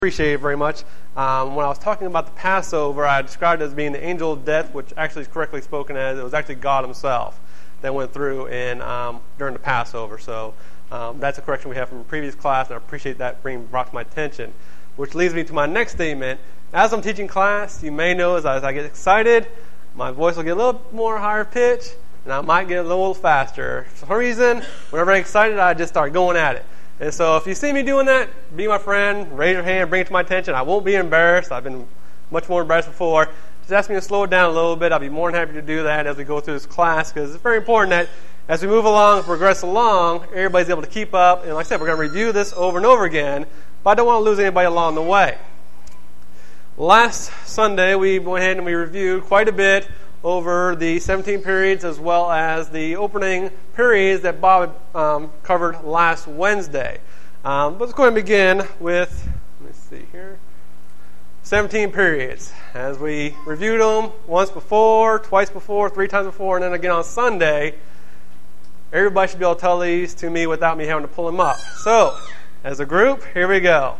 Appreciate it very much. When I was talking about the Passover, I described it as being the angel of death, which actually is correctly spoken as it was actually God himself that went through during the Passover. So that's a correction we have from a previous class, and I appreciate that being brought to my attention. Which leads me to my next statement. As I'm teaching class, you may know as I get excited, my voice will get a little more higher pitch, and I might get a little faster. For some reason, whenever I'm excited, I just start going at it. And so if you see me doing that, be my friend, raise your hand, bring it to my attention. I won't be embarrassed. I've been much more embarrassed before. Just ask me to slow it down a little bit. I'll be more than happy to do that as we go through this class, because it's very important that as we move along, progress along, everybody's able to keep up. And like I said, we're going to review this over and over again, but I don't want to lose anybody along the way. Last Sunday, we went ahead and we reviewed quite a bit over the 17 periods as well as the opening periods that Bob covered last Wednesday. But let's go ahead and begin with, let me see here, 17 periods. As we reviewed them once before, twice before, 3 times before, and then again on Sunday, everybody should be able to tell these to me without me having to pull them up. So, as a group, here we go.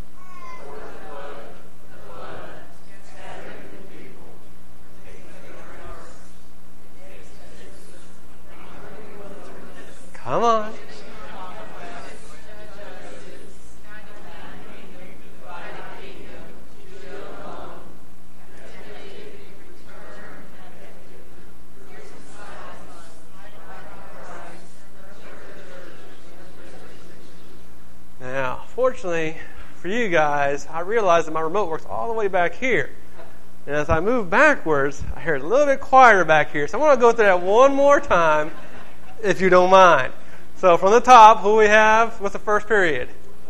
Come on. Now, fortunately for you guys, I realized that my remote works all the way back here. And as I move backwards, I hear it a little bit quieter back here. So I want to go through that one more time, if you don't mind. So from the top, who we have? What's the first period?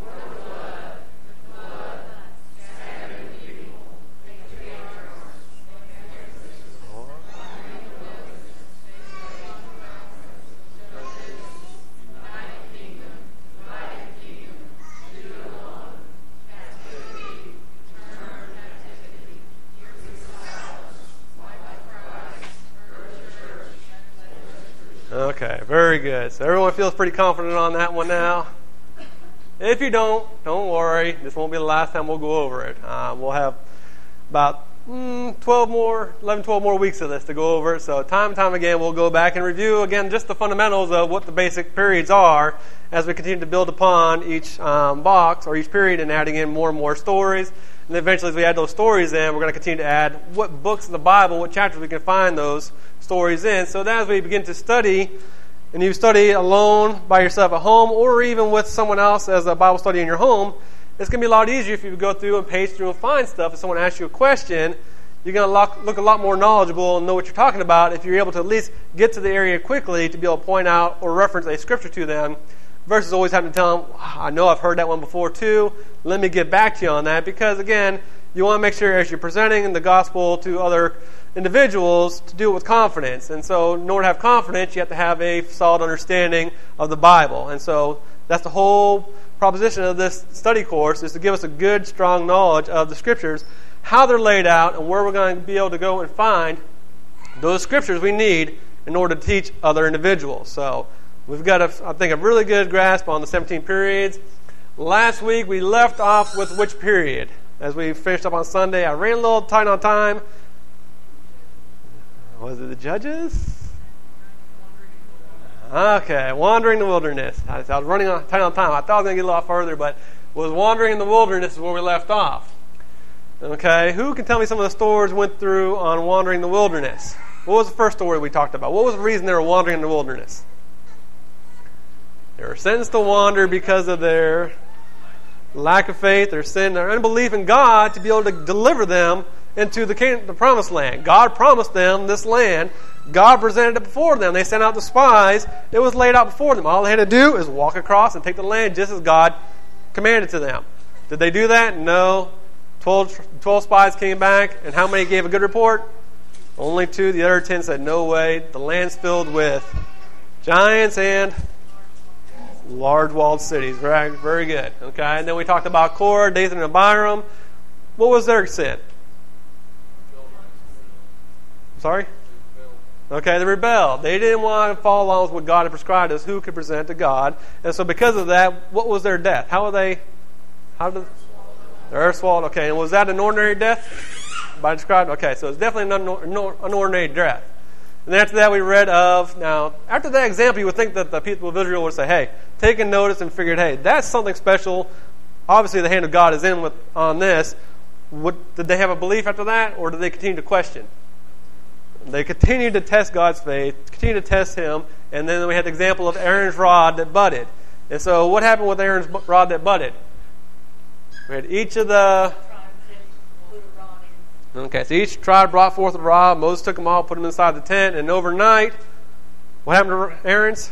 Okay, very good. So everyone feels pretty confident on that one now. If you don't worry. This won't be the last time we'll go over it. We'll have about 11, 12 more weeks of this to go over it. So time and time again, we'll go back and review, again, just the fundamentals of what the basic periods are as we continue to build upon each box or each period and adding in more and more stories. And eventually, as we add those stories in, we're going to continue to add what books in the Bible, what chapters we can find those stories in. So that as we begin to study, and you study alone by yourself at home, or even with someone else as a Bible study in your home, it's going to be a lot easier if you go through and page through and find stuff. If someone asks you a question, you're going to look a lot more knowledgeable and know what you're talking about if you're able to at least get to the area quickly to be able to point out or reference a scripture to them, versus always having to tell them, I know I've heard that one before too, let me get back to you on that. Because again, you want to make sure as you're presenting the gospel to other individuals to do it with confidence. And so in order to have confidence, you have to have a solid understanding of the Bible. And so that's the whole proposition of this study course, is to give us a good, strong knowledge of the scriptures, how they're laid out, and where we're going to be able to go and find those scriptures we need in order to teach other individuals. So we've got, I think, a really good grasp on the 17 periods. Last week, we left off with which period? As we finished up on Sunday, I ran a little tight on time. Was it the Judges? Okay, wandering in the wilderness. I was running tight on time. I thought I was going to get a lot further, but was wandering in the wilderness is where we left off. Okay, who can tell me some of the stories we went through on wandering in the wilderness? What was the first story we talked about? What was the reason they were wandering in the wilderness? They were sentenced to wander because of their lack of faith, their sin, their unbelief in God to be able to deliver them into the promised land. God promised them this land. God presented it before them. They sent out the spies. It was laid out before them. All they had to do is walk across and take the land just as God commanded to them. Did they do that? No. 12 spies came back, and how many gave a good report? Only 2. The other 10 said, no way. The land's filled with giants and large walled cities. Right? Very good. Okay. And then we talked about Korah, Dathan, and Abiram. What was their sin? Sorry? Okay, they rebelled. They didn't want to follow along with what God had prescribed as who could present to God. And so because of that, what was their death? How did The earth swallowed. Okay, and was that an ordinary death? By described? Okay, so it's definitely an unordinary death. And then after that we read of, now, after that example, you would think that the people of Israel would say, hey, taken notice and figured, hey, that's something special. Obviously the hand of God is in on this. Did they have a belief after that, or did they continue to question? They continued to test God's faith, continued to test Him, and then we had the example of Aaron's rod that budded. And so what happened with Aaron's rod that budded? We had each of the... Okay, so each tribe brought forth a rod. Moses took them all, put them inside the tent, and overnight, what happened to Aaron's?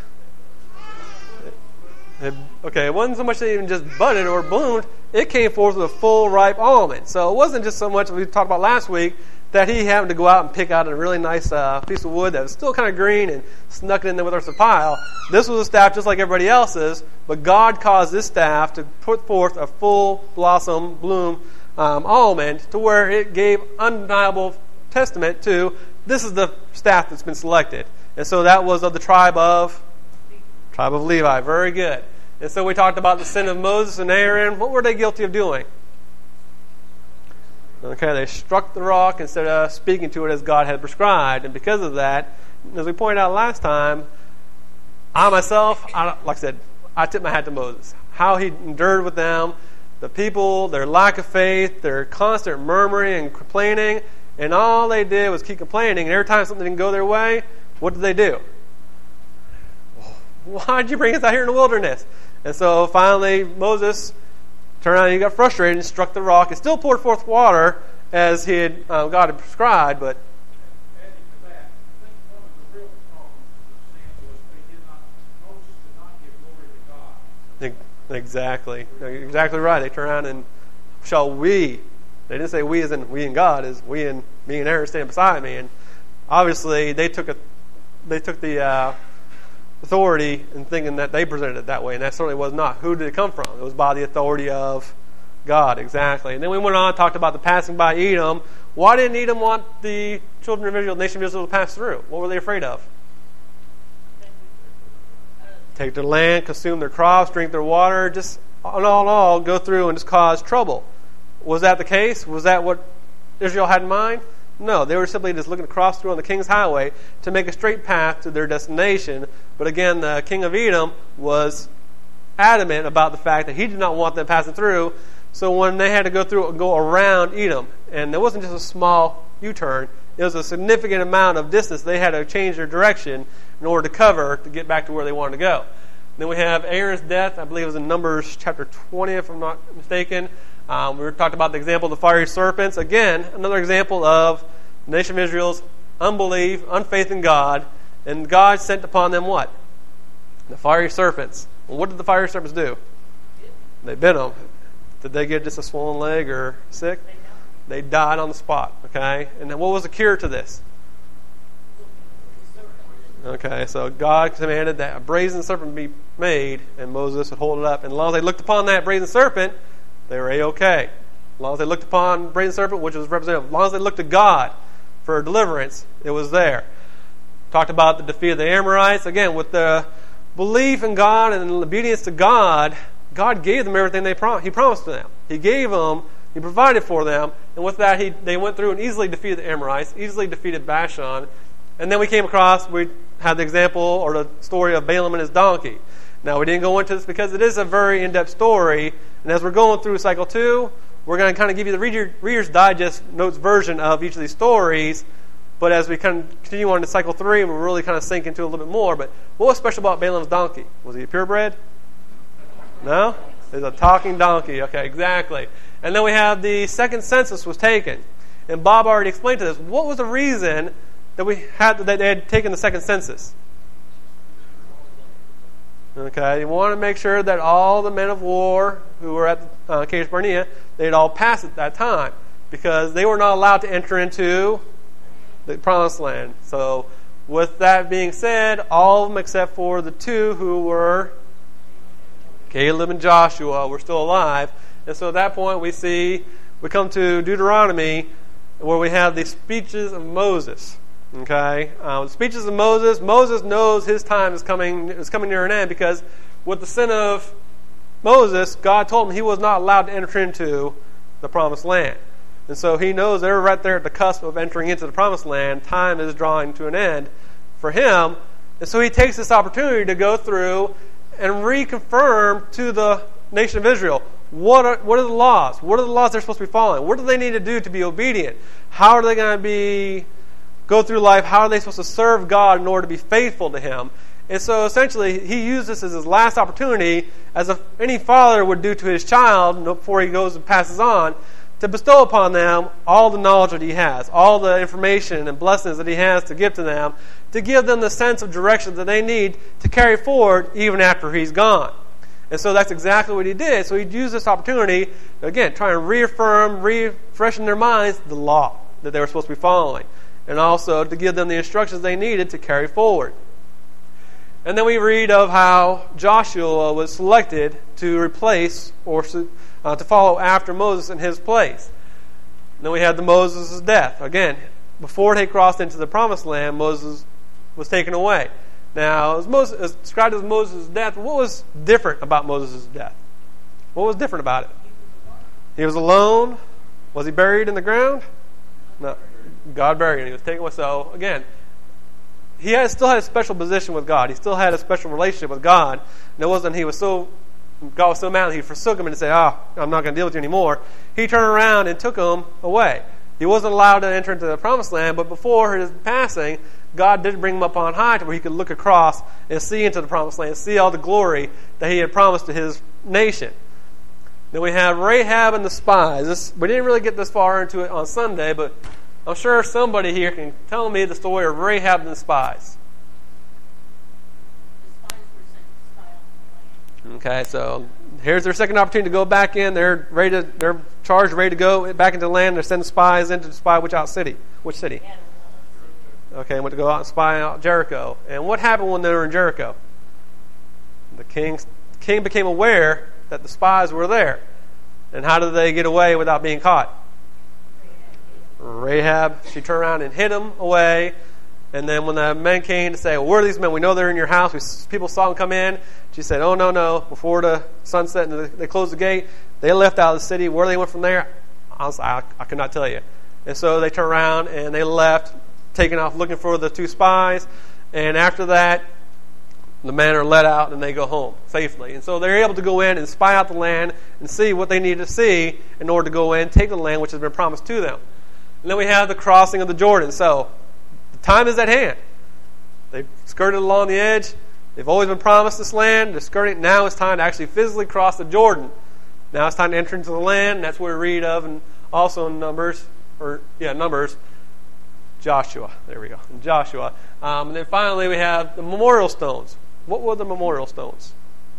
It wasn't so much that it even just budded or bloomed. It came forth with a full ripe almond. So it wasn't just so much, we talked about last week, that he happened to go out and pick out a really nice piece of wood that was still kind of green and snuck it in there with a pile. This was a staff just like everybody else's, but God caused this staff to put forth a full blossom, bloom almond, to where it gave undeniable testament to this is the staff that's been selected. And so that was of the tribe of Levi. Very good. And so we talked about the sin of Moses and Aaron. What were they guilty of doing? Okay, they struck the rock instead of speaking to it as God had prescribed. And because of that, as we pointed out last time, I myself, like I said, I tip my hat to Moses. How he endured with them, the people, their lack of faith, their constant murmuring and complaining, and all they did was keep complaining. And every time something didn't go their way, what did they do? Why did you bring us out here in the wilderness? And so finally Moses turned around and he got frustrated and struck the rock. It still poured forth water as he had God had prescribed, but exactly. You're exactly right. They turned around and shall we. They didn't say we as in we and God, as we and me and Aaron stand beside me. And obviously they took the authority in thinking that they presented it that way, and that certainly was not. Who did it come from? It was by the authority of God, exactly. And then we went on and talked about the passing by Edom. Why didn't Edom want the children of Israel, the nation of Israel, to pass through? What were they afraid of? Take their land, consume their crops, drink their water, just all go through and just cause trouble. Was that the case? Was that what Israel had in mind? No, they were simply just looking to cross through on the king's highway to make a straight path to their destination. But again, the king of Edom was adamant about the fact that he did not want them passing through. So when they had to go around Edom, and it wasn't just a small U-turn, it was a significant amount of distance. They had to change their direction in order to cover to get back to where they wanted to go. Then we have Aaron's death. I believe it was in Numbers chapter 20, if I'm not mistaken. We talked about the example of the fiery serpents. Again, another example of the nation of Israel's unbelief, unfaith in God, and God sent upon them what? The fiery serpents. Well, what did the fiery serpents do? They bit them. Did they get just a swollen leg or sick? They died on the spot. Okay, and then what was the cure to this? Okay, so God commanded that a brazen serpent be made, and Moses would hold it up. And as long as they looked upon that brazen serpent, they were A-okay. As long as they looked upon the brazen serpent, which was representative, as long as they looked to God for deliverance, it was there. Talked about the defeat of the Amorites. Again, with the belief in God and obedience to God, God gave them everything He promised to them. He gave them, He provided for them, and with that, they went through and easily defeated the Amorites, easily defeated Bashan. And then we had the example or the story of Balaam and his donkey. Now, we didn't go into this because it is a very in-depth story, and as we're going through cycle 2, we're going to kind of give you the Reader's Digest notes version of each of these stories. But as we kind of continue on to cycle 3, we'll really kind of sink into it a little bit more. But what was special about Balaam's donkey? Was he purebred? No? It's a talking donkey. Okay, exactly. And then we have the second census was taken. And Bob already explained to us, what was the reason that they had taken the second census? Okay, you want to make sure that all the men of war who were at Kadesh Barnea, they'd all pass at that time, because they were not allowed to enter into the promised land. So with that being said, all of them except for the 2 who were Caleb and Joshua were still alive. And so at that point we come to Deuteronomy, where we have the speeches of Moses. Okay, the speeches of Moses knows his time is coming near an end, because with the sin of Moses, God told him he was not allowed to enter into the promised land. And so he knows they're right there at the cusp of entering into the promised land. Time is drawing to an end for him. And so he takes this opportunity to go through and reconfirm to the nation of Israel, what are the laws? What are the laws they're supposed to be following? What do they need to do to be obedient? How are they going to go through life? How are they supposed to serve God in order to be faithful to Him? And so essentially, he used this as his last opportunity, as any father would do to his child before he goes and passes on, to bestow upon them all the knowledge that he has, all the information and blessings that he has to give to them, to give them the sense of direction that they need to carry forward even after he's gone. And so that's exactly what he did. So he used this opportunity to, again, try and reaffirm, refresh in their minds the law that they were supposed to be following, and also to give them the instructions they needed to carry forward. And then we read of how Joshua was selected to replace or to follow after Moses in his place. And then we had Moses' death. Again, before they crossed into the promised land, Moses was taken away. Now, it was described as Moses' death. What was different about Moses' death? What was different about it? He was alone. Was he buried in the ground? No. God buried him. He was taken away. So, again, he still had a special position with God. He still had a special relationship with God. And it wasn't God was so mad that he forsook him and said, I'm not going to deal with you anymore. He turned around and took him away. He wasn't allowed to enter into the promised land, but before his passing, God did bring him up on high to where he could look across and see into the promised land, see all the glory that he had promised to his nation. Then we have Rahab and the spies. We didn't really get this far into it on Sunday, but I'm sure somebody here can tell me the story of Rahab and the spies. Okay, so here's their second opportunity to go back in. They're charged, ready to go back into the land. They're sending spies in to spy which city? Okay, went to go out and spy out Jericho. And what happened when they were in Jericho? The king became aware that the spies were there. And how did they get away without being caught? Rahab, she turned around and hid them away. And then when the men came to say, where are these men? We know they're in your house. People saw them come in. She said, no. Before the sunset and they closed the gate, they left out of the city. Where they went from there, honestly, I could not tell you. And so they turned around and they left, taking off looking for the two spies. And after that, the men are let out and they go home safely. And so they're able to go in and spy out the land and see what they need to see in order to go in, take the land which has been promised to them. And then we have the crossing of the Jordan. So the time is at hand. They've skirted along the edge. They've always been promised this land. They're skirting. Now it's time to actually physically cross the Jordan. Now it's time to enter into the land. And that's what we read of, and also in Numbers, Joshua. There we go. In Joshua. And then finally we have the memorial stones. What were the memorial stones?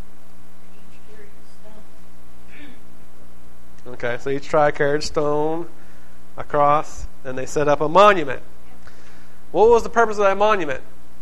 Okay, so each tribe carried a stone across, and they set up a monument. What was the purpose of that monument?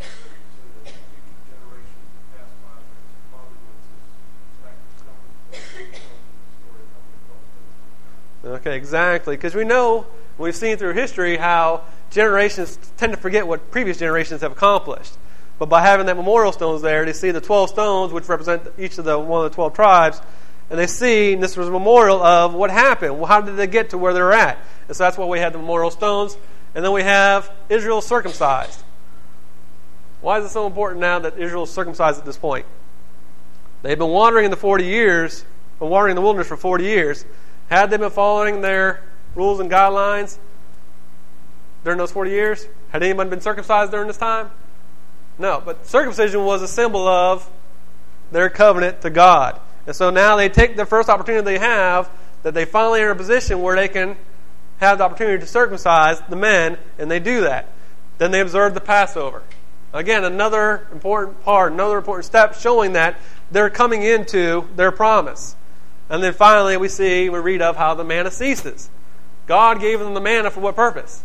Okay, exactly. Because we know, we've seen through history how generations tend to forget what previous generations have accomplished. But by having that memorial stones there, they see the 12 stones, which represent each of one of the 12 tribes, and they see, and this was a memorial of what happened. Well, how did they get to where they're at? And so that's why we had the memorial stones. And then we have Israel circumcised. Why is it so important now that Israel is circumcised at this point? They've been wandering in the wilderness for 40 years. Had they been following their rules and guidelines during those 40 years? Had anyone been circumcised during this time? No, but circumcision was a symbol of their covenant to God. And so now they take the first opportunity they have, that they finally are in a position where they can have the opportunity to circumcise the men, and they do that. Then they observe the Passover. Again, another important step showing that they're coming into their promise. And then finally we read of how the manna ceases. God gave them the manna for what purpose?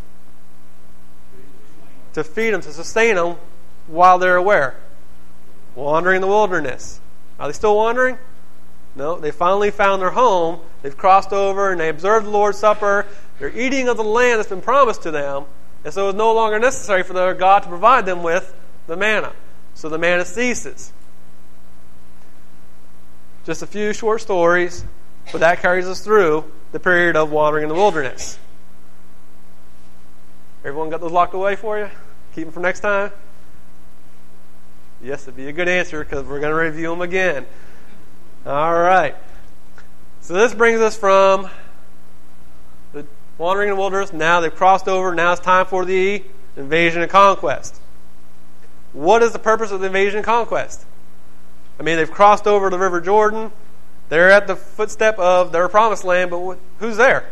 To feed them, to sustain them while they're where? Wandering in the wilderness. Are they still wandering? No, they finally found their home. They've crossed over and they observed the Lord's Supper. They're eating of the land that's been promised to them. And so it's no longer necessary for their God to provide them with the manna. So the manna ceases. Just a few short stories, but that carries us through the period of wandering in the wilderness. Everyone got those locked away for you? Keep them for next time? Yes, it'd be a good answer because we're going to review them again. All right. So this brings us from the wandering in the wilderness. Now they've crossed over. Now it's time for the invasion and conquest. What is the purpose of the invasion and conquest? I mean, they've crossed over the River Jordan. They're at the footstep of their promised land, but who's there?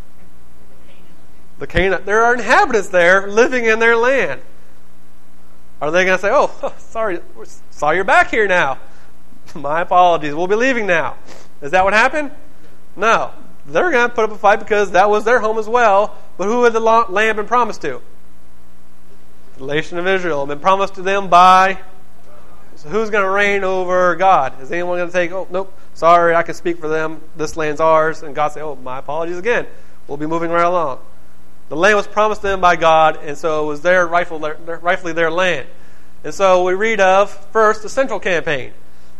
The Canaanites. There are inhabitants there living in their land. Are they going to say, oh, sorry, saw you're back here now. My apologies. We'll be leaving now. Is that what happened? No. They're going to put up a fight because that was their home as well. But who had the land been promised to? The nation of Israel. Been promised to them by... So who's going to reign over God? Is anyone going to say, oh, nope, sorry, I can speak for them. This land's ours. And God say, oh, my apologies again. We'll be moving right along. The land was promised to them by God, and so it was rightfully their land. And so we read of, first, the Central Campaign.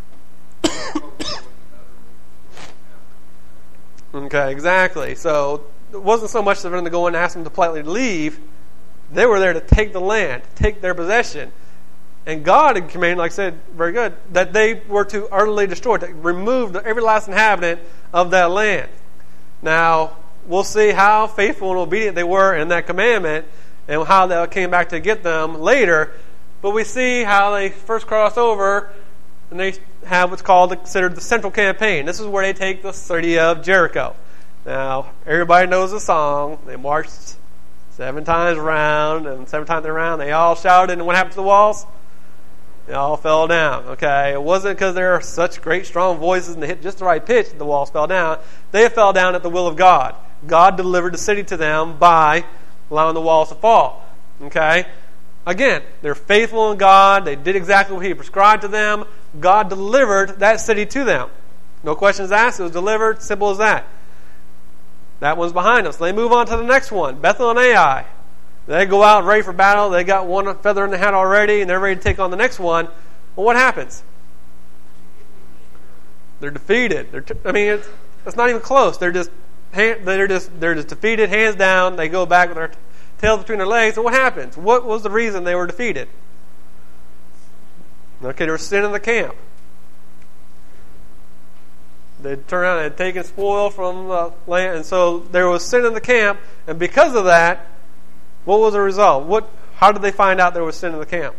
Okay, exactly. So it wasn't so much for them to go and ask them to politely leave. They were there to take the land, to take their possession. And God had commanded, like I said, very good, that they were to utterly destroy, to remove every last inhabitant of that land. Now, we'll see how faithful and obedient they were in that commandment and how that came back to get them later. But we see how they first crossed over and they have what's considered the Central Campaign. This is where they take the city of Jericho. Now, everybody knows the song. They marched 7 times around, and 7 times around they all shouted, and what happened to the walls? They all fell down. Okay, it wasn't because there are such great strong voices and they hit just the right pitch that the walls fell down. They fell down at the will of God. God delivered the city to them by allowing the walls to fall. Okay? Again, they're faithful in God. They did exactly what He prescribed to them. God delivered that city to them. No questions asked. It was delivered. Simple as that. That one's behind us. They move on to the next one. Bethel and Ai. They go out ready for battle. They got one feather in the hat already, and they're ready to take on the next one. Well, what happens? They're defeated. It's not even close. They're just defeated, hands down. They go back with their tails between their legs. And what happens? What was the reason they were defeated? Okay, there was sin in the camp. They turned around and had taken spoil from the land, and so there was sin in the camp. And because of that, what was the result? How did they find out there was sin in the camp?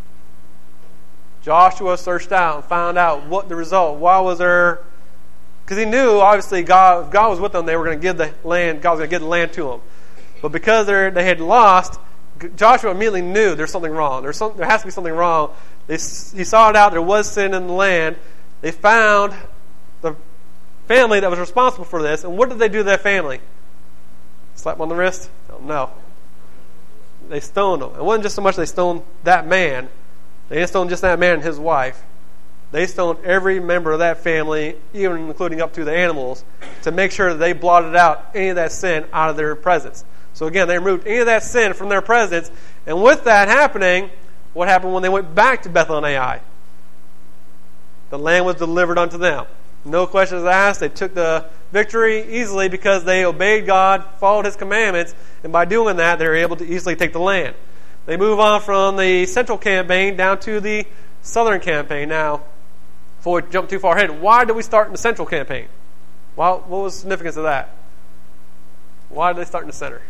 Joshua searched out and found out what the result. Why was there? Because he knew, obviously, if God was with them, they were going to give the land. God was going to give the land to them. But because they had lost, Joshua immediately knew there's something wrong. There has to be something wrong. He saw it out. There was sin in the land. They found the family that was responsible for this. And what did they do to that family? Slap on the wrist? Oh, no. They stoned them. It wasn't just so much they stoned that man. They didn't stone just that man and his wife. They stoned every member of that family, even including up to the animals, to make sure that they blotted out any of that sin out of their presence. So again, they removed any of that sin from their presence. And with that happening, what happened when they went back to Bethel and Ai? The land was delivered unto them. No questions asked. They took the victory easily because they obeyed God, followed His commandments, and by doing that, they were able to easily take the land. They move on from the Central Campaign down to the Southern Campaign. Now, before we jump too far ahead, why did we start in the Central Campaign? Well, what was the significance of that? Why did they start in the center?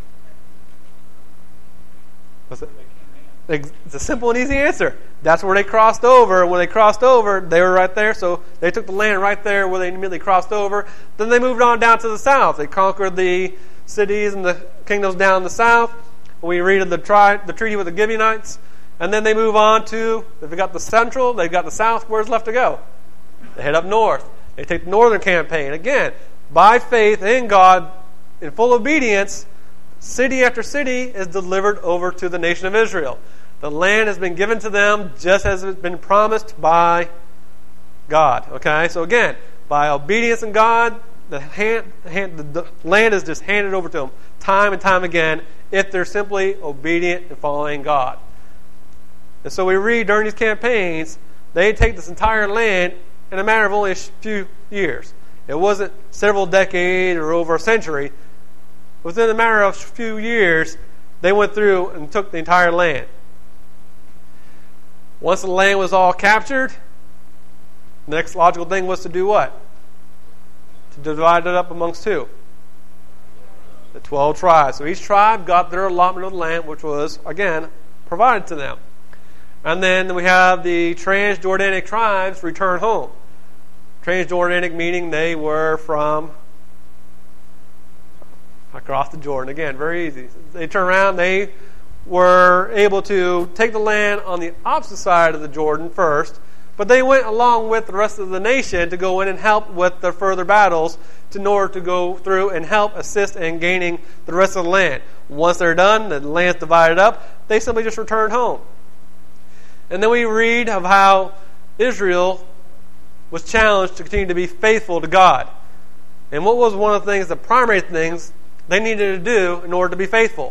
What's it? It's a simple and easy answer. That's where they crossed over. When they crossed over, they were right there. So they took the land right there where they immediately crossed over. Then they moved on down to the south. They conquered the cities and the kingdoms down in the south. We read of the treaty with the Gibeonites. And then they move on to, they've got the central, they've got the south. Where's left to go? They head up north. They take the northern campaign. Again, by faith in God, in full obedience, city after city is delivered over to the nation of Israel. The land has been given to them just as it's been promised by God. Okay, so again, by obedience in God, the land is just handed over to them time and time again if they're simply obedient and following God. And so we read during these campaigns, they take this entire land in a matter of only a few years. It wasn't several decades or over a century. Within a matter of a few years, they went through and took the entire land. Once the land was all captured, the next logical thing was to do what? To divide it up amongst who? The 12 tribes. So each tribe got their allotment of the land, which was, again, provided to them. And then we have the Transjordanic tribes return home. Transjordanic meaning they were from across the Jordan. Again, very easy. They turn around, they were able to take the land on the opposite side of the Jordan first, but they went along with the rest of the nation to go in and help with the further battles in order to go through and help assist in gaining the rest of the land. Once they're done, the land's divided up, they simply just returned home. And then we read of how Israel was challenged to continue to be faithful to God. And what was one of the things, the primary things they needed to do in order to be faithful?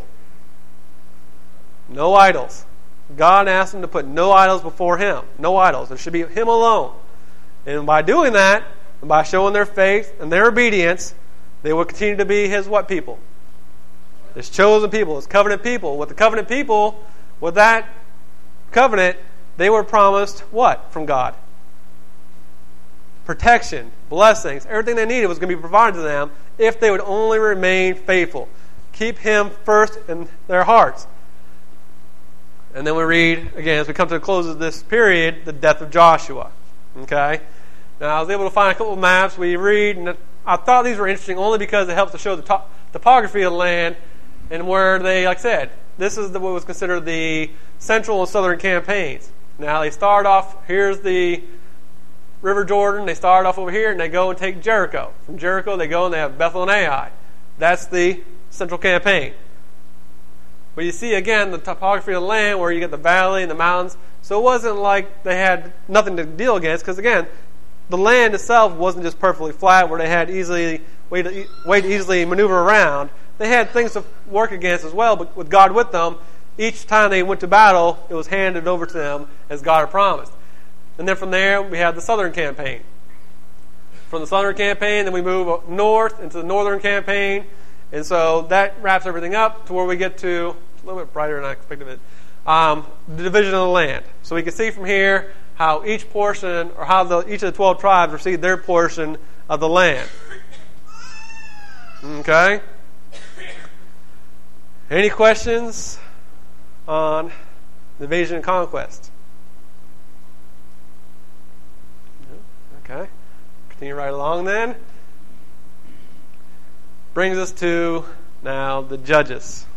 No idols. God asked them to put no idols before Him. No idols. It should be Him alone. And by doing that, and by showing their faith and their obedience, they will continue to be His what people? His chosen people, His covenant people. With the covenant people, with that covenant, they were promised what from God? Protection, blessings, everything they needed was going to be provided to them if they would only remain faithful. Keep Him first in their hearts. And then we read, again, as we come to the close of this period, the death of Joshua. Okay? Now, I was able to find a couple of maps. We read, and I thought these were interesting only because it helps to show the topography of the land and where they, like I said, this is what was considered the central and southern campaigns. Now, they start off, here's the River Jordan. They start off over here, and they go and take Jericho. From Jericho, they go and they have Bethel and Ai. That's the central campaign. But you see, again, the topography of the land where you get the valley and the mountains. So it wasn't like they had nothing to deal against, because, again, the land itself wasn't just perfectly flat where they had way to easily maneuver around. They had things to work against as well, but with God with them, each time they went to battle, it was handed over to them as God had promised. And then from there, we have the southern campaign. From the southern campaign, then we move north into the northern campaign. And so that wraps everything up to where we get to, a little bit brighter than I expected it, the division of the land. So we can see from here how each portion, or how each of the 12 tribes received their portion of the land. Okay? Any questions on invasion and conquest? Okay. Continue right along then. Brings us to now the judges.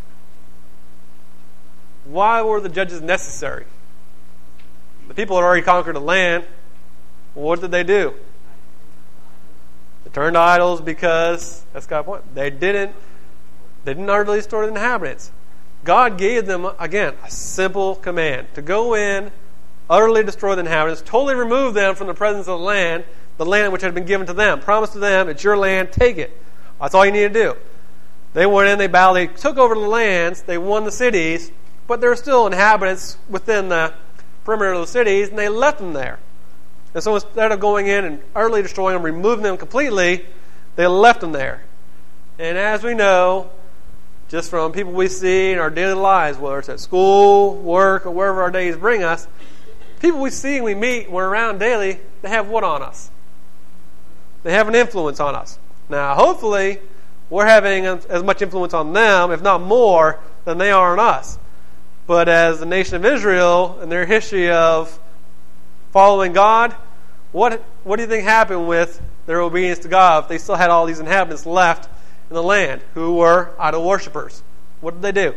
Why were the judges necessary? The people had already conquered the land. What did they do? They turned to idols because, that's God's point, they didn't utterly destroy the inhabitants. God gave them, again, a simple command to go in, utterly destroy the inhabitants, totally remove them from the presence of the land which had been given to them. Promised to them, it's your land, take it. That's all you need to do. They went in, they battled, they took over the lands, they won the cities, but there were still inhabitants within the perimeter of the cities, and they left them there. And so instead of going in and utterly destroying them, removing them completely, they left them there. And as we know, just from people we see in our daily lives, whether it's at school, work, or wherever our days bring us, people we see and we meet and we're around daily, they have what on us? They have an influence on us. Now, hopefully, we're having as much influence on them, if not more, than they are on us. But as the nation of Israel and their history of following God, what do you think happened with their obedience to God if they still had all these inhabitants left in the land who were idol worshippers? What did they do?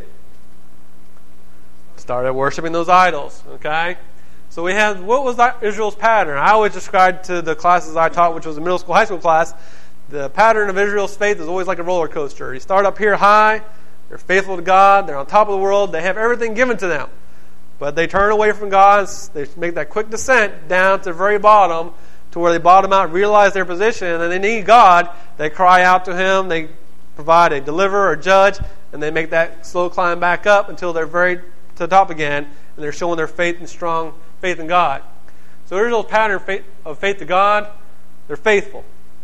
Started worshiping those idols, okay? So we have, what was Israel's pattern? I always described to the classes I taught, which was a middle school, high school class, the pattern of Israel's faith is always like a roller coaster. You start up here high, they're faithful to God, they're on top of the world, they have everything given to them. But they turn away from God, they make that quick descent down to the very bottom, to where they bottom out, realize their position, and they need God. They cry out to Him, they provide a deliverer or judge, and they make that slow climb back up until they're very to the top again, and they're showing their faith and strong faith in God. So Israel's pattern of faith to God, they're faithful.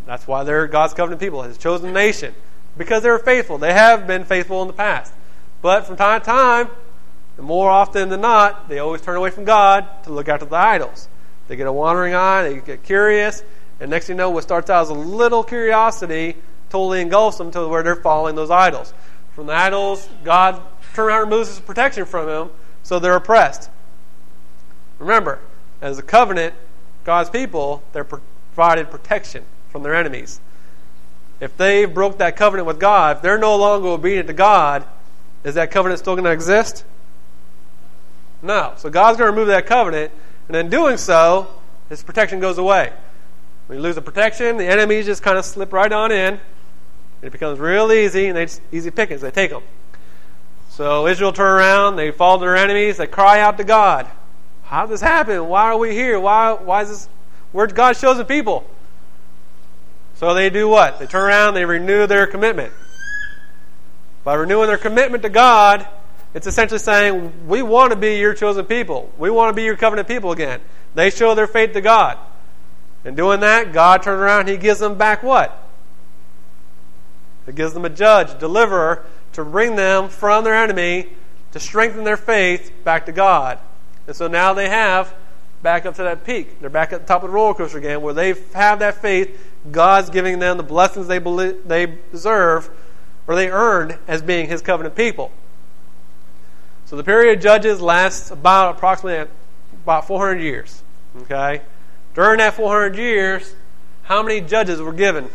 That's why they're God's covenant people, His chosen nation. Because they were faithful. They have been faithful in the past. But from time to time, and more often than not, they always turn away from God to look after the idols. They get a wandering eye, they get curious, and next thing you know, what starts out as a little curiosity totally engulfs them to where they're following those idols. From the idols, God turns around and removes His protection from them, so they're oppressed. Remember, as a covenant, God's people, they're provided protection from their enemies. If they broke that covenant with God, if they're no longer obedient to God, is that covenant still going to exist? No. So God's going to remove that covenant, and in doing so, His protection goes away. When you lose the protection, the enemies just kind of slip right on in. It becomes real easy, and it's easy pickings. They take them. So Israel turn around, they fall to their enemies, they cry out to God. How did this happen? Why are we here? Why is this? Where's God's chosen people? So they do what? They turn around, they renew their commitment. By renewing their commitment to God, it's essentially saying, we want to be your chosen people. We want to be your covenant people again. They show their faith to God. In doing that, God turns around and He gives them back what? He gives them a judge, deliverer, to bring them from their enemy, to strengthen their faith back to God. And so now they have back up to that peak. They're back at the top of the roller coaster again, where they have that faith. God's giving them the blessings they deserve, or they earned as being His covenant people. So the period of Judges lasts approximately 400 years. Okay? During that 400 years, how many judges were given?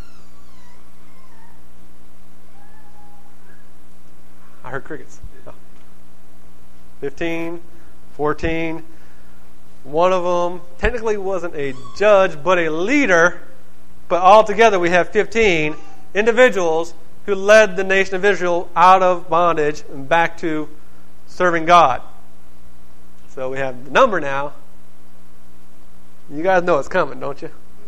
I heard crickets. 15, 14. One of them technically wasn't a judge, but a leader. But altogether we have 15 individuals who led the nation of Israel out of bondage and back to serving God. So we have the number now. You guys know it's coming, don't you?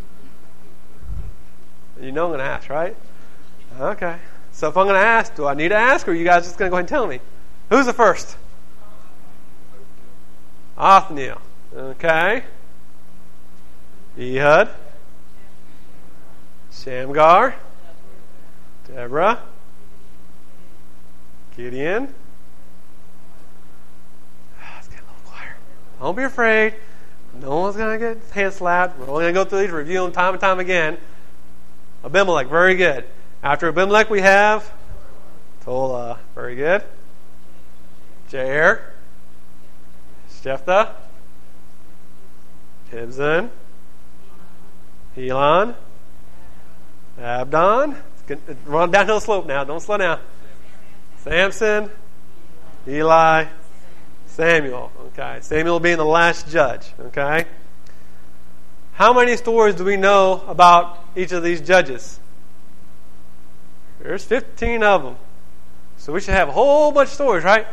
You know I'm going to ask, right? Okay. So if I'm going to ask, do I need to ask, or are you guys just going to go ahead and tell me? Who's the first? Othniel. Okay. Ehud. Shamgar. Deborah. Gideon. It's getting a little quieter. Don't be afraid. No one's going to get hand slapped. We're only going to go through these, review them time and time again. Abimelech, very good. After Abimelech we have Tola, very good. Jair. Jephthah. Ibzan. Elon. Abdon. We're on a downhill slope now. Don't slow down. Samson. Eli. Samuel. Okay. Samuel being the last judge. Okay. How many stories do we know about each of these judges? There's 15 of them. So we should have a whole bunch of stories, right?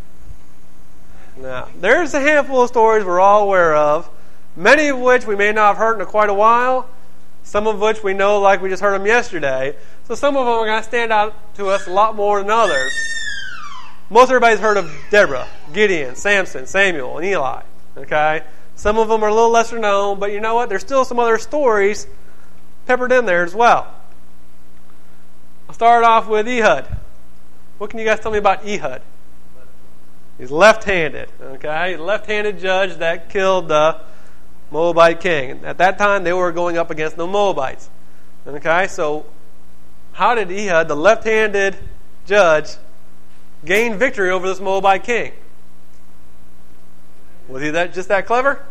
Now, there's a handful of stories we're all aware of, many of which we may not have heard in quite a while, some of which we know like we just heard them yesterday. So some of them are going to stand out to us a lot more than others. Most everybody's heard of Deborah, Gideon, Samson, Samuel, and Eli. Okay? Some of them are a little lesser known, but you know what? There's still some other stories peppered in there as well. I'll start off with Ehud. What can you guys tell me about Ehud? He's left-handed. Okay? Left-handed judge that killed the Moabite king. And at that time, they were going up against the Moabites. Okay? So, how did Ehud, the left-handed judge, gain victory over this Moabite king? Was he just that clever?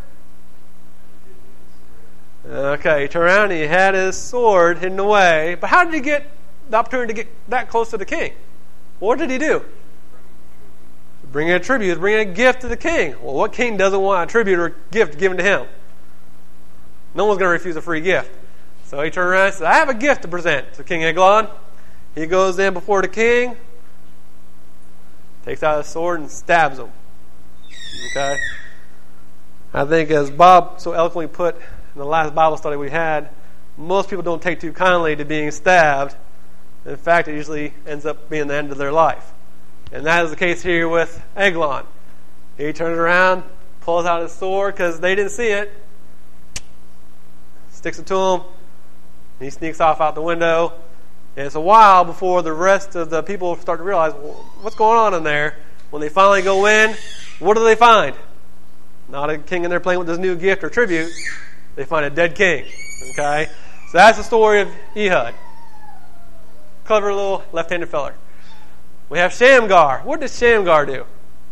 Okay, he turned around and he had his sword hidden away. But how did he get the opportunity to get that close to the king? What did he do? Bringing a tribute, bringing a gift to the king. Well, what king doesn't want a tribute or gift given to him? No one's going to refuse a free gift. So he turned around and said, I have a gift to present to King Eglon. He goes in before the king, takes out his sword and stabs him. Okay? I think as Bob so eloquently put in the last Bible study we had, most people don't take too kindly to being stabbed. In fact, it usually ends up being the end of their life. And that is the case here with Eglon. He turns around, pulls out his sword because they didn't see it, sticks it to him. He sneaks off out the window. And it's a while before the rest of the people start to realize, well, what's going on in there? When they finally go in, what do they find? Not a king in there playing with his new gift or tribute. They find a dead king. Okay? So that's the story of Ehud. Clever little left-handed feller. We have Shamgar. What does Shamgar do?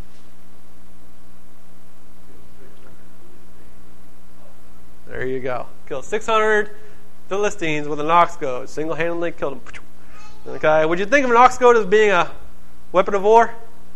There you go. Killed 600 Philistines with an ox goad. Single-handedly killed them. Okay? Would you think of an ox goad as being a weapon of war?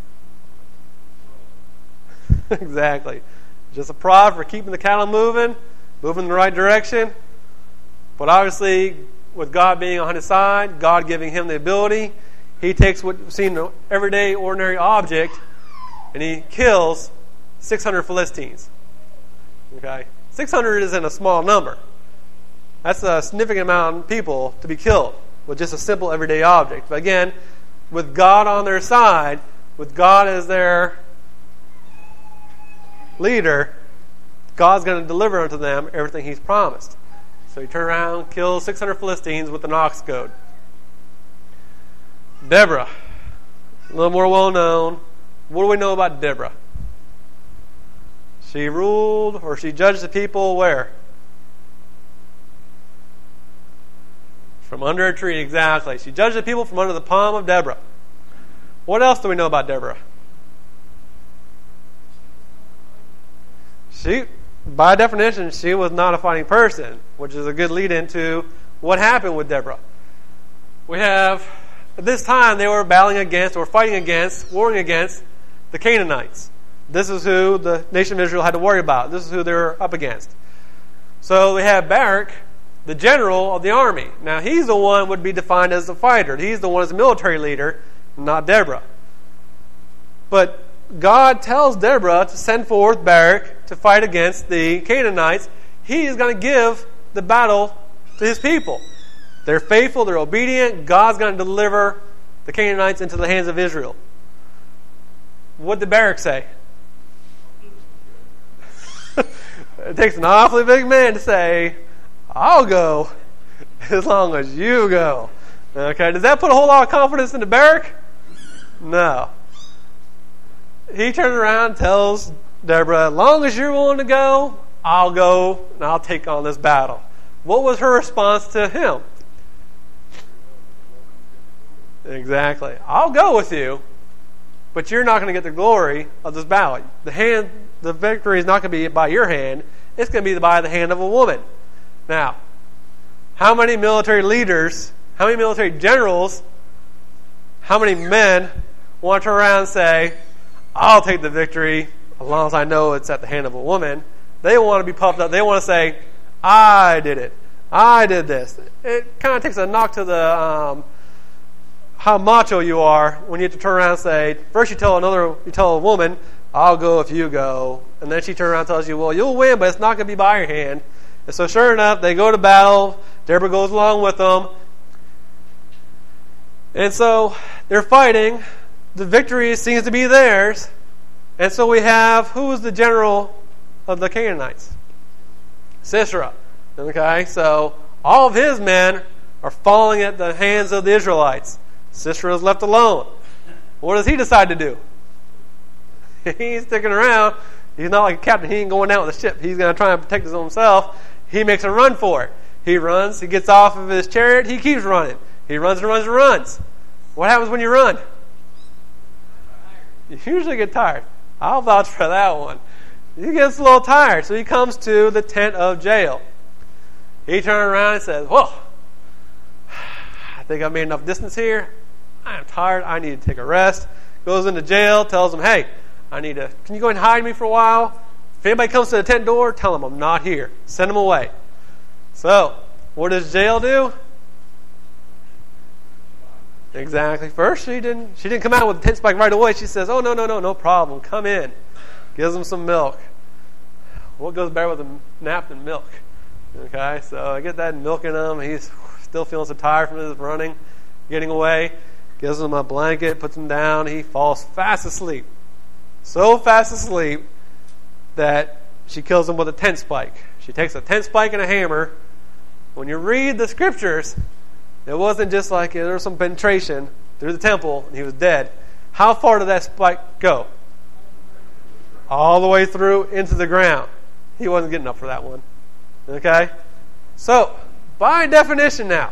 Exactly. Just a prod for keeping the cattle moving in the right direction. But obviously, with God being on his side, God giving him the ability, he takes what seemed an everyday, ordinary object, and he kills 600 Philistines. Okay? 600 isn't a small number. That's a significant amount of people to be killed with just a simple everyday object. But again, with God on their side, with God as their leader, God's going to deliver unto them everything he's promised. So he turns around, kills 600 Philistines with an ox goad. Deborah, a little more well known. What do we know about Deborah? She ruled, or she judged the people where? From under a tree, exactly. She judged the people from under the palm of Deborah. What else do we know about Deborah? She, by definition, she was not a fighting person, which is a good lead into what happened with Deborah. We have, at this time, they were battling against, or fighting against, warring against the Canaanites. This is who the nation of Israel had to worry about. This is who they were up against. So we have Barak, the general of the army. Now, he's the one who would be defined as the fighter. He's the one as the military leader, not Deborah. But God tells Deborah to send forth Barak to fight against the Canaanites. He is going to give the battle to his people. They're faithful, they're obedient. God's going to deliver the Canaanites into the hands of Israel. What did Barak say? It takes an awfully big man to say, I'll go as long as you go. Okay, does that put a whole lot of confidence into Barak? No. He turns around and tells Deborah, as long as you're willing to go, I'll go and I'll take on this battle. What was her response to him? Exactly. I'll go with you, but you're not going to get the glory of this battle. The victory is not going to be by your hand. It's going to be by the hand of a woman. Now, how many military leaders, how many military generals, how many men want to turn around and say, I'll take the victory as long as I know it's at the hand of a woman? They want to be puffed up. They want to say, I did it. I did this. It kind of takes a knock to the how macho you are when you have to turn around and say, first you tell a woman, I'll go if you go. And then she turns around and tells you, well, you'll win, but it's not going to be by your hand. And so sure enough, they go to battle. Deborah goes along with them. And so they're fighting. The victory seems to be theirs. And so we have, who was the general of the Canaanites? Sisera. Okay, so all of his men are falling at the hands of the Israelites. Sisera is left alone. What does he decide to do? He's sticking around. He's not like a captain. He ain't going down with the ship. He's going to try and protect his own self. He makes a run for it. He runs. He gets off of his chariot. He keeps running. He runs and runs and runs. What happens when you run? You usually get tired. I'll vouch for that one. He gets a little tired. So he comes to the tent of Jael. He turns around and says, whoa, I think I've made enough distance here. I am tired. I need to take a rest. Goes into Jael, tells them, hey, can you go and hide me for a while? If anybody comes to the tent door, tell them I'm not here. Send them away. So, what does Jael do? Exactly. First, she didn't come out with a tent spike right away. She says, oh, no problem. Come in. Gives them some milk. What goes better with a nap than milk? Okay, so I get that milk in him. He's still feeling so tired from his running, getting away. Gives him a blanket, puts him down. He falls fast asleep. So fast asleep that she kills him with a tent spike. She takes a tent spike and a hammer, When you read the scriptures, it wasn't just like there was some penetration through the temple and he was dead. How far did that spike go? All the way through into the ground. He wasn't getting up for that one. Okay? So, by definition now,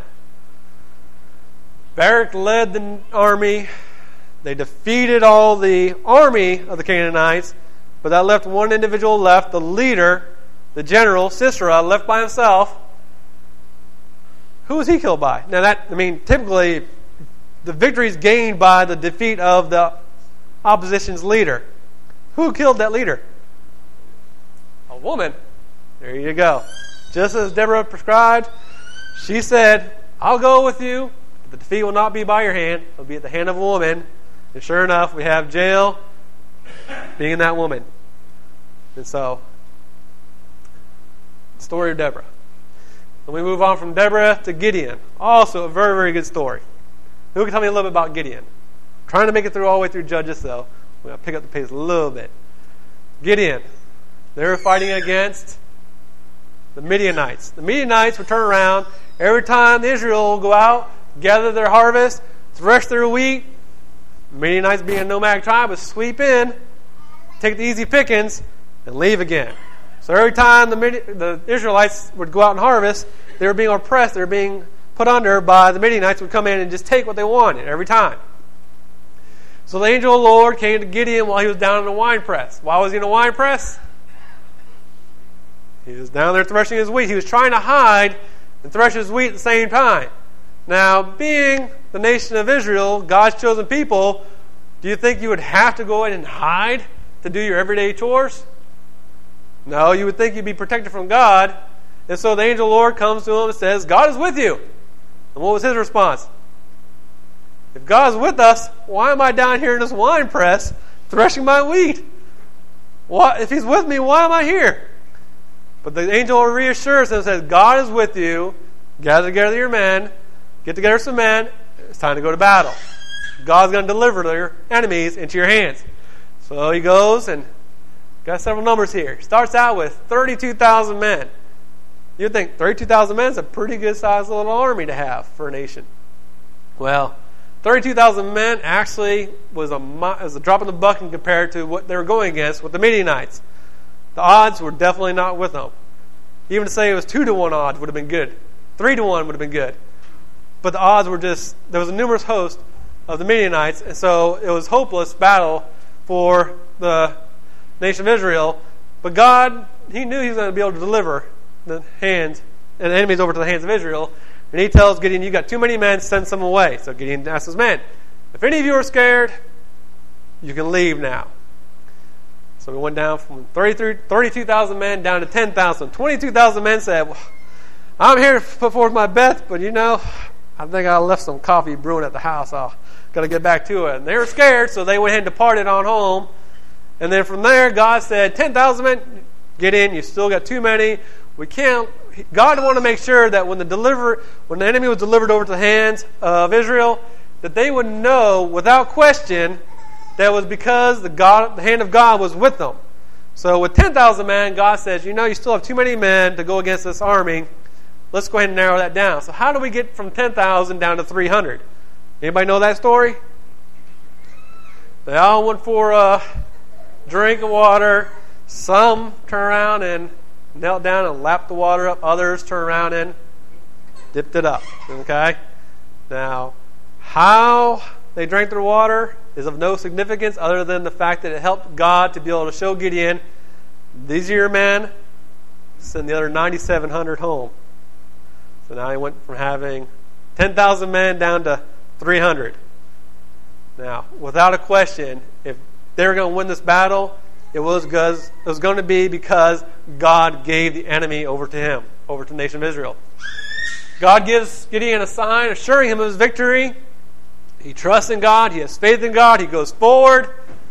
Barak led the army. They defeated all the army of the Canaanites, but that left one individual left, the leader, the general, Sisera, left by himself. Who was he killed by? Now typically the victory is gained by the defeat of the opposition's leader. Who killed that leader? A woman. There you go. Just as Deborah prescribed, she said, I'll go with you. The defeat will not be by your hand. It will be at the hand of a woman. And sure enough, we have Jael being that woman. And so, story of Deborah. And we move on from Deborah to Gideon. Also a very, very good story. Who can tell me a little bit about Gideon? I'm trying to make it through all the way through Judges, though. We're going to pick up the pace a little bit. Gideon. They were fighting against the Midianites. The Midianites would turn around. Every time Israel would go out, gather their harvest, thresh their wheat, Midianites being a nomadic tribe would sweep in, take the easy pickings, and leave again. So every time the Israelites would go out and harvest, they were being oppressed, they were being put under by the Midianites who would come in and just take what they wanted every time. So the angel of the Lord came to Gideon while he was down in the wine press. Why was he in the wine press? He was down there threshing his wheat. He was trying to hide and thresh his wheat at the same time. Now, being the nation of Israel, God's chosen people, do you think you would have to go in and hide to do your everyday chores? No, you would think you'd be protected from God. And so the angel of the Lord comes to him and says, God is with you. And what was his response? If God is with us, why am I down here in this wine press threshing my wheat? If he's with me, why am I here? But the angel reassures him and says, God is with you. Gather together your men. Get together some men. It's time to go to battle. God's going to deliver their enemies into your hands. So he goes and got several numbers here. Starts out with 32,000 men. You'd think 32,000 men is a pretty good sized little army to have for a nation. Well, 32,000 men actually was a drop in the bucket compared to what they were going against with the Midianites. The odds were definitely not with them. Even to say it was 2-to-1 odds would have been good. 3-to-1 would have been good. But the odds were just, there was a numerous host of the Midianites, and so it was hopeless battle for the nation of Israel. But God, he knew he was going to be able to deliver the enemies over to the hands of Israel. And he tells Gideon, you've got too many men, send some away. So Gideon asks his men, if any of you are scared, you can leave now. So we went down from 32,000 men down to 10,000. 22,000 men said, well, I'm here to put forth my best, but I think I left some coffee brewing at the house. I've got to get back to it. And they were scared, so they went ahead and departed on home. And then from there, God said, 10,000 men, get in. You still got too many. God wanted to make sure that when the enemy was delivered over to the hands of Israel, that they would know without question that was because the hand of God was with them. So with 10,000 men, God says, you still have too many men to go against this army. Let's go ahead and narrow that down. So how do we get from 10,000 down to 300? Anybody know that story? They all went for a drink of water. Some turned around and knelt down and lapped the water up. Others turned around and dipped it up. Okay? Now, how they drank their water is of no significance other than the fact that it helped God to be able to show Gideon, these are your men, send the other 9,700 home. So now he went from having 10,000 men down to 300. Now, without a question, if they were going to win this battle, it was going to be because God gave the enemy over to him, over to the nation of Israel. God gives Gideon a sign assuring him of his victory. He trusts in God. He has faith in God. He goes forward.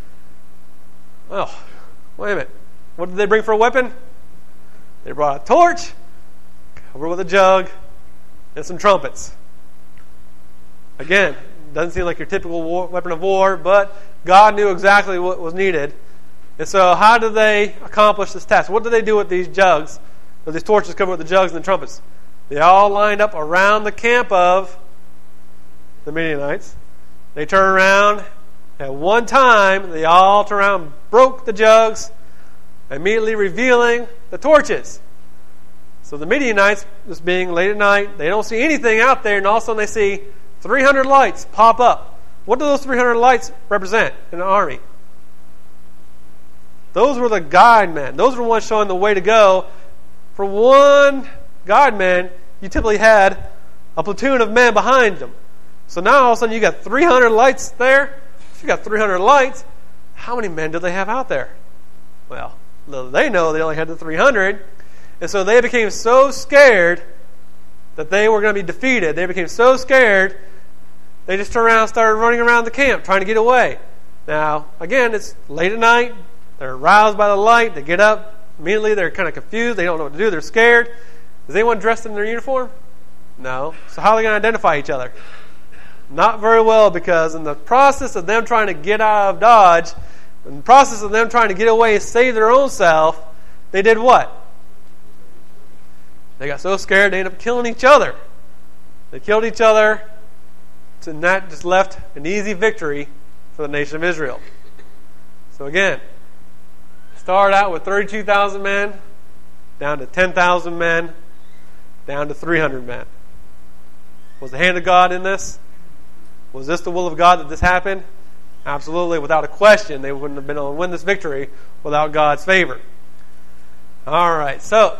Well, wait a minute. What did they bring for a weapon? They brought a torch, covered with a jug, and some trumpets. Again, doesn't seem like your typical weapon of war, but God knew exactly what was needed. And so how did they accomplish this task? What did they do with these jugs, or these torches covered with the jugs and the trumpets? They all lined up around the camp of the Midianites. They turned around. At one time, they all turned around and broke the jugs, immediately revealing the torches. So the Midianites, just being late at night, they don't see anything out there, and all of a sudden they see 300 lights pop up. What do those 300 lights represent in an army? Those were the guide men. Those were the ones showing the way to go. For one guide man, you typically had a platoon of men behind them. So now all of a sudden you got 300 lights there. If you got 300 lights, how many men do they have out there? Well, little they know they only had the 300. And so they became so scared that they were going to be defeated. They became so scared, they just turned around and started running around the camp, trying to get away. Now, again, it's late at night. They're aroused by the light. They get up. Immediately, they're kind of confused. They don't know what to do. They're scared. Is anyone dressed in their uniform? No. So how are they going to identify each other? Not very well, because in the process of them trying to get out of Dodge, in the process of them trying to get away and save their own self, they did what? They got so scared they ended up killing each other. They killed each other, and that just left an easy victory for the nation of Israel. So again, started out with 32,000 men, down to 10,000 men, down to 300 men. Was the hand of God in this? Was this the will of God that this happened? Absolutely, without a question. They wouldn't have been able to win this victory without God's favor. All right, so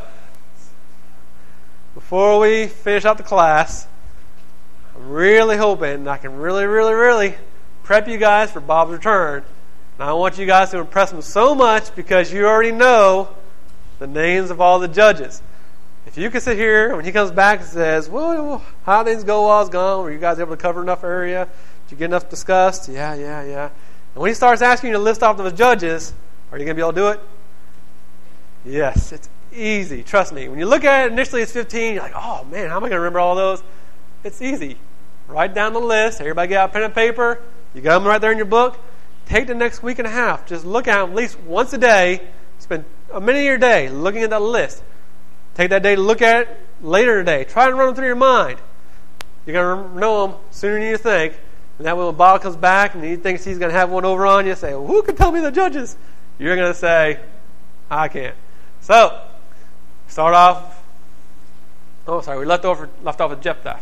before we finish out the class, I'm really hoping I can really prep you guys for Bob's return. And I want you guys to impress him so much because you already know the names of all the judges. If you can sit here when he comes back and says, well, how things go while I was gone? Were you guys able to cover enough area? Did you get enough discussed? Yeah. And when he starts asking you to list off those judges, are you going to be able to do it? Yes, it's easy. Trust me. When you look at it, initially it's 15. You're like, oh man, how am I going to remember all those? It's easy. Write down the list. Everybody get out pen and paper. You got them right there in your book. Take the next week and a half. Just look at them at least once a day. Spend a minute of your day looking at that list. Take that day to look at it later in the day. Try to run them through your mind. You're going to know them sooner than you think. And that way when Bob comes back and he thinks he's going to have one over on you, say, well, who can tell me the judges? You're going to say, I can't. So, start off. We left off with Jephthah.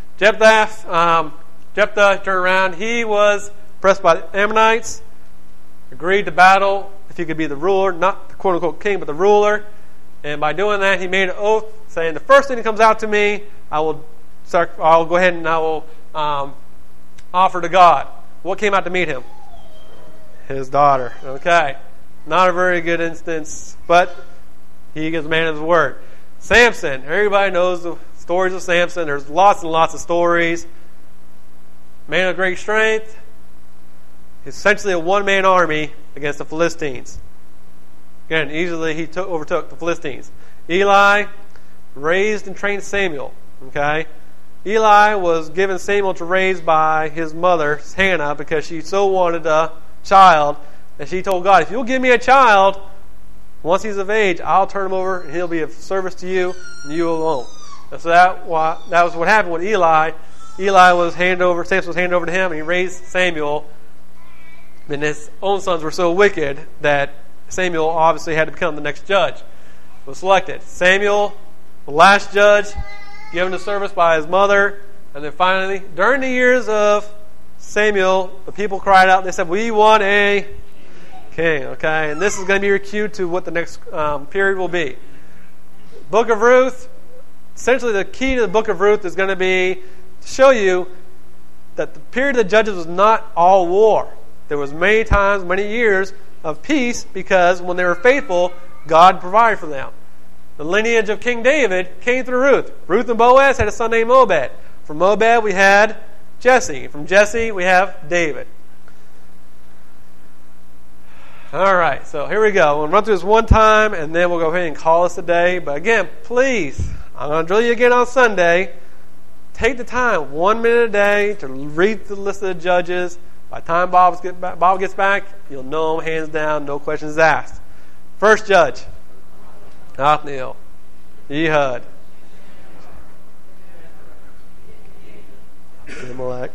Jephthah turned around. He was pressed by the Ammonites, agreed to battle if he could be the ruler, not the quote-unquote king, but the ruler. And by doing that, he made an oath saying, the first thing that comes out to me, I'll go ahead and I will offer to God. What came out to meet him? His daughter. Okay. Not a very good instance, but he is a man of his word. Samson. Everybody knows the stories of Samson. There's lots and lots of stories. Man of great strength. Essentially a one-man army against the Philistines. Again, easily he overtook the Philistines. Eli raised and trained Samuel. Okay, Eli was given Samuel to raise by his mother, Hannah, because she so wanted a child. And she told God, if you'll give me a child, once he's of age, I'll turn him over and he'll be of service to you and you alone. And so that was what happened with Eli. Samson was handed over to him, and he raised Samuel. And his own sons were so wicked that Samuel obviously had to become the next judge. Was selected. Samuel, the last judge, given to service by his mother. And then finally, during the years of Samuel, the people cried out. They said, we want a king. Okay, and this is going to be your cue to what the next period will be. Book of Ruth. Essentially, the key to the book of Ruth is going to be to show you that the period of the judges was not all war. There was many times, many years of peace, because when they were faithful, God provided for them. The lineage of King David came through Ruth. Ruth and Boaz had a son named Obed. From Obed we had Jesse. From Jesse we have David. All right, so here we go. We'll run through this one time, and then we'll go ahead and call this a day. But again, please, I'm going to drill you again on Sunday. Take the time, 1 minute a day, to read the list of the judges. By the time Bob gets back, you'll know them hands down, no questions asked. First judge, Othniel, Ehud, Amalek.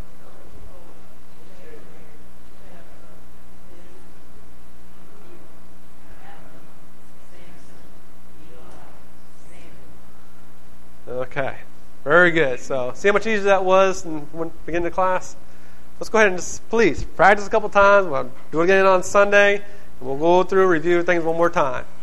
Okay, very good. So, see how much easier that was when beginning the class? Let's go ahead and just, please, practice a couple times. We'll do it again on Sunday. And we'll go through, review things one more time.